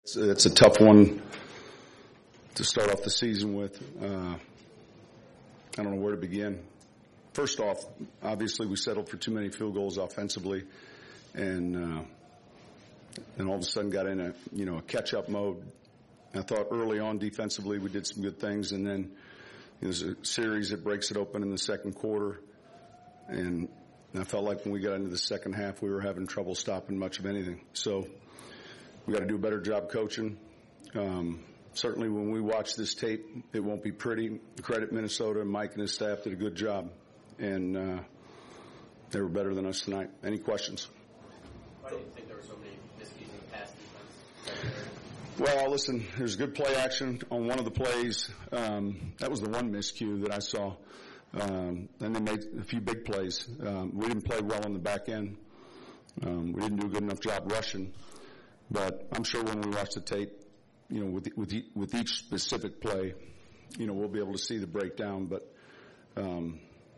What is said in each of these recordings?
It's a tough one to start off the season with. I don't know where to begin. First off, obviously we settled for too many field goals offensively, and all of a sudden got in a catch-up mode. I thought early on defensively we did some good things, and then there's a series that breaks it open in the second quarter, and I felt like when we got into the second half we were having trouble stopping much of anything. So we got to do a better job coaching. Certainly when we watch this tape, it won't be pretty. Credit Minnesota, and Mike and his staff did a good job, and they were better than us tonight. Any questions? Why do you think there were so many miscues in the pass defense? Well, listen, there's good play action on one of the plays. That was the one miscue that I saw. Then they made a few big plays. We didn't play well on the back end. We didn't do a good enough job rushing. But I'm sure when we watch the tape, with each specific play, we'll be able to see the breakdown. But, the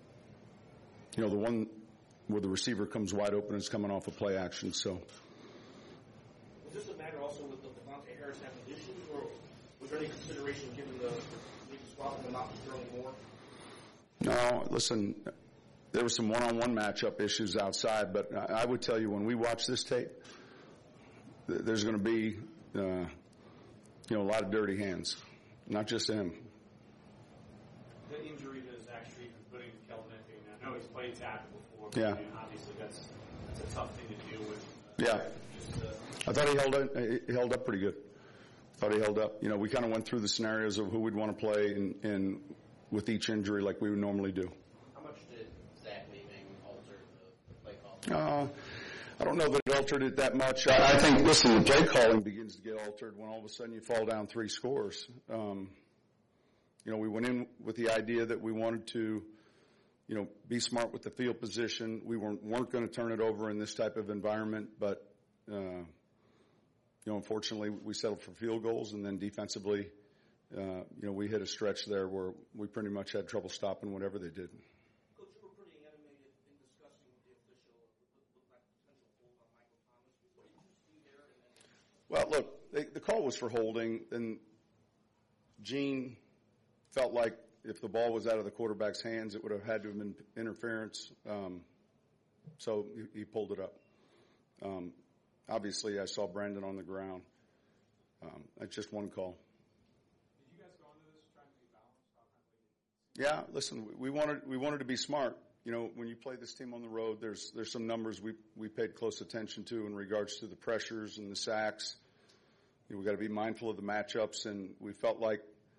one where the receiver comes wide open is coming off a play action. So. Was this a matter also with the Devontae Harris having issues, or was there any consideration given the swapping them out to Sterling Moore? No, listen, there were some one-on-one matchup issues outside, but I would tell you when we watch this tape, there's going to be, a lot of dirty hands, not just him. The injury to Zach Street and putting Kelvin in, I know he's played tackle before, but yeah. Obviously that's a tough thing to deal with. Yeah. I thought he held up pretty good. We kind of went through the scenarios of who we'd want to play and with each injury like we would normally do. How much did Zach leaving alter the play call? I don't know that it altered it that much. I think, listen, the play calling begins to get altered when all of a sudden you fall down 3 scores. We went in with the idea that we wanted to, be smart with the field position. We weren't going to turn it over in this type of environment, but, unfortunately we settled for field goals, and then defensively, we hit a stretch there where we pretty much had trouble stopping whatever they did. Coach, you were pretty animated in discussing with the official looked like potential hold on Michael Thomas. What did you see there? Well, look, the call was for holding, and Gene felt like if the ball was out of the quarterback's hands, it would have had to have been interference. So he pulled it up. Obviously, I saw Brandon on the ground. That's just one call. Did you guys go into this trying to be balanced? Yeah, listen, we wanted to be smart. When you play this team on the road, there's some numbers we paid close attention to in regards to the pressures and the sacks. We got to be mindful of the matchups, and we felt like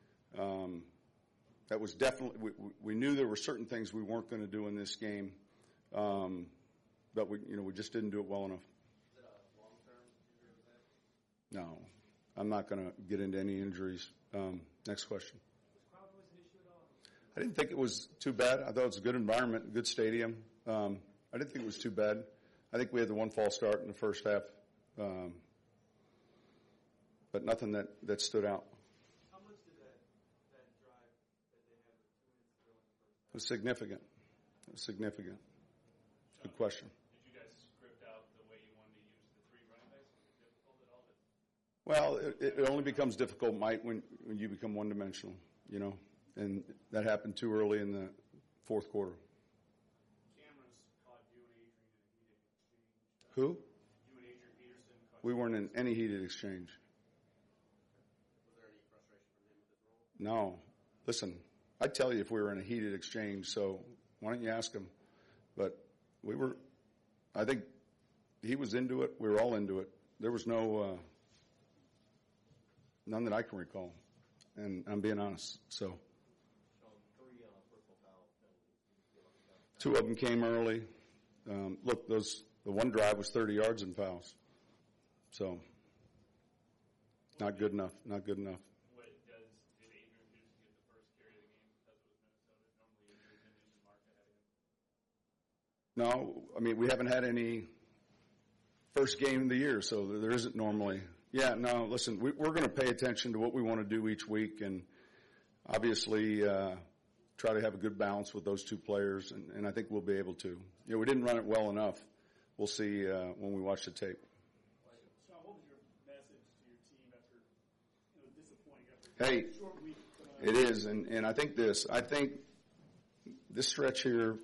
that was definitely. We knew there were certain things we weren't going to do in this game, but we just didn't do it well enough. Is it a long-term injury with that? No, I'm not going to get into any injuries. Next question. Was crowd noise an issue at all? I didn't think it was too bad. I thought it was a good environment, good stadium. I didn't think it was too bad. I think we had the one false start in the first half, but nothing that stood out. How much did that drive that they had with 2 minutes to go in the first half? It was significant. Good question. Did you guys script out the way you wanted to use the 3 running backs? Was it difficult at all? Well, it only becomes difficult, Mike, when you become one-dimensional, and that happened too early in the fourth quarter. Cameras caught you and Adrian in a heated exchange. Who? You and Adrian Peterson caught. We weren't in any heated exchange. Was there any frustration from him with his role? No. Listen, I'd tell you if we were in a heated exchange, so why don't you ask him? But I think he was into it. We were all into it. There was none that I can recall, and I'm being honest. So 3 personal foul penalties. 2 of them came early. Look, the one drive was 30 yards in fouls. So not good enough. Did Adrian Peterson get the first carry of the game because it was Minnesota? Normally Adrian and Mark ahead of him. No, I mean, we haven't had any first game of the year, so there isn't normally. Yeah, no, listen, we're going to pay attention to what we want to do each week, and obviously try to have a good balance with those 2 players, and I think we'll be able to. We didn't run it well enough. We'll see when we watch the tape. Sean, what was your message to your team after disappointing after Hey, a short week. it is, and I think this stretch here,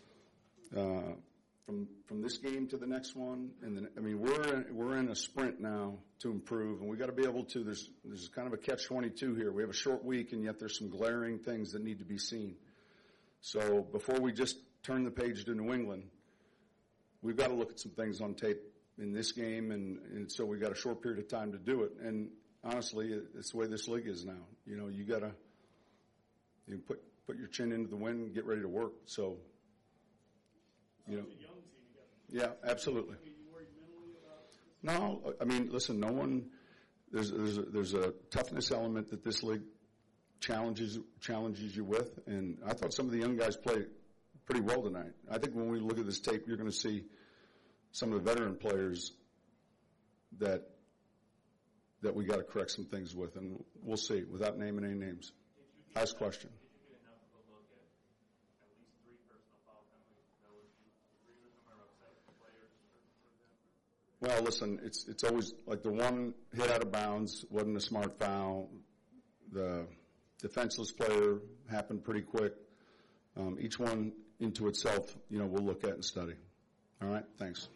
from this game to the next one, and then, I mean, we're in a sprint now to improve, and we got to be able to. There's kind of a catch-22 here. We have a short week, and yet there's some glaring things that need to be seen. So before we just turn the page to New England, we've got to look at some things on tape in this game, and so we got a short period of time to do it. And honestly, it's the way this league is now. You know, you got to put your chin into the wind and get ready to work. So, you know, It's a young team. You got, yeah, absolutely. I mean, you worried mentally about this? No, I mean, listen, no one. There's a toughness element that this league challenges you with, and I thought some of the young guys played pretty well tonight. I think when we look at this tape, you're going to see some of the veteran players that we got to correct some things with, and we'll see without naming any names. Last question. Did you get enough of a look at least 3 personal foul penalties to know if you agree with them or upset with the players, for example? Well, listen, it's always like the one hit out of bounds wasn't a smart foul. The defenseless player happened pretty quick. Each one into itself, you know, we'll look at and study. All right, thanks.